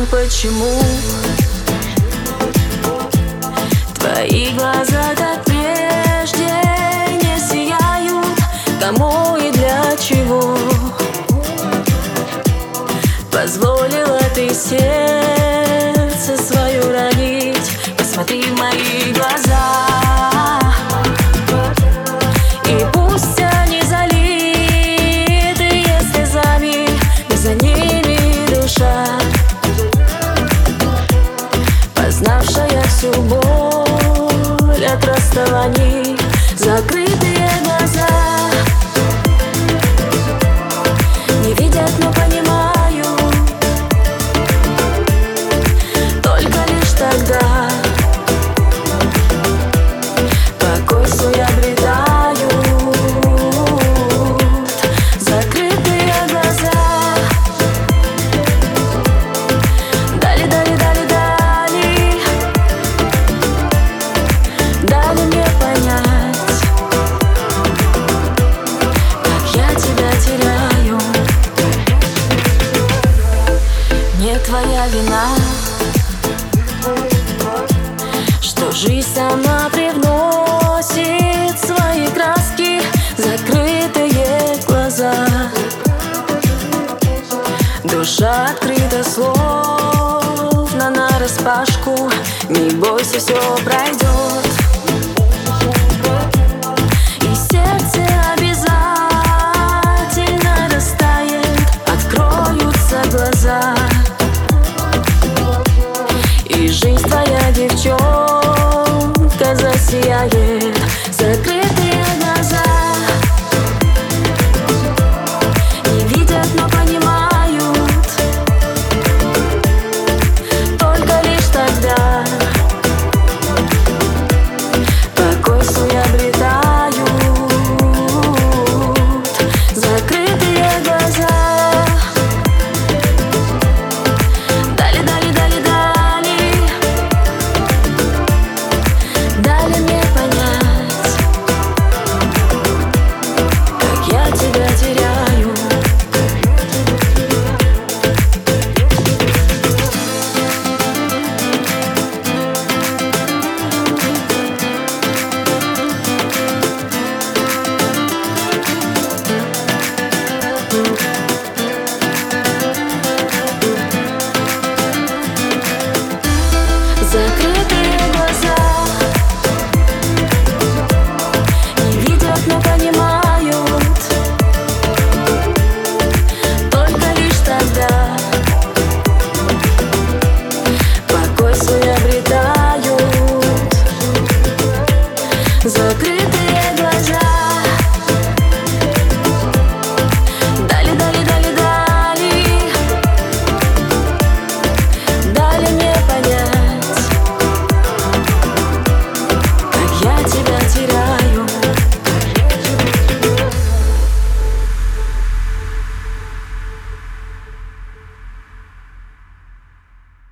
почему твои глаза, как прежде, не сияют? Кому и для чего позволила ты сердце свое ранить? Посмотри в мои глаза, и пусть они залитые слезами, но за ними душа, познавшая всю боль от расставаний. Закрытые глаза не видят, но понимают, только лишь тогда покой свой обретают. Закрытые глаза дали, дали, дали, дали, дали мне понять, как я тебя теряю. Не твоя вина, что жизнь сама привносит свои краски. Закрытые глаза, душа открыта, словно нараспашку. Не бойся, все пройдет.